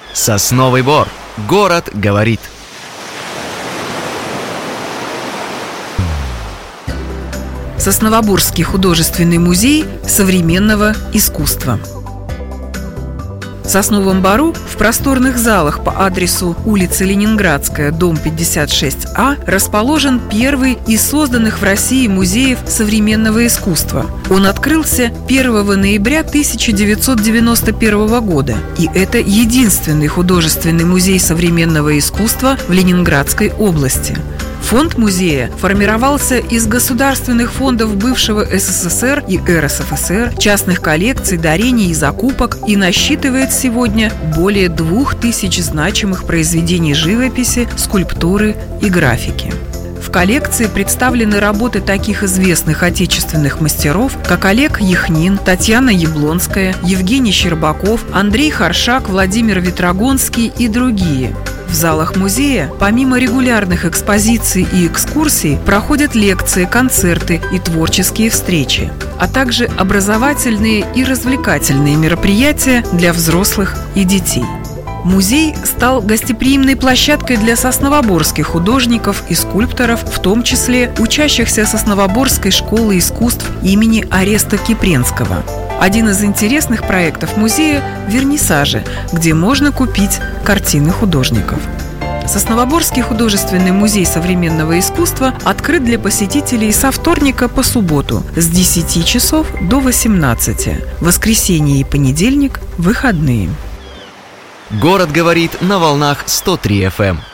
Сосновый Бор. Город говорит. Сосновоборский художественный музей современного искусства. В Сосновом Бору в просторных залах по адресу улица Ленинградская, дом 56А, расположен первый из созданных в России музеев современного искусства. Он открылся 1 ноября 1991 года, и это единственный художественный музей современного искусства в Ленинградской области. Фонд музея формировался из государственных фондов бывшего СССР и РСФСР, частных коллекций, дарений и закупок и насчитывает сегодня более 2000 значимых произведений живописи, скульптуры и графики. В коллекции представлены работы таких известных отечественных мастеров, как Олег Яхнин, Татьяна Яблонская, Евгений Щербаков, Андрей Харшак, Владимир Ветрогонский и другие. В залах музея, помимо регулярных экспозиций и экскурсий, проходят лекции, концерты и творческие встречи, а также образовательные и развлекательные мероприятия для взрослых и детей. Музей стал гостеприимной площадкой для сосновоборских художников и скульпторов, в том числе учащихся Сосновоборской школы искусств имени Ареста Кипренского. Один из интересных проектов музея – вернисажи, где можно купить картины художников. Сосновоборский художественный музей современного искусства открыт для посетителей со вторника по субботу с 10 часов до 18. Воскресенье и понедельник – выходные. Город говорит на волнах 103 FM.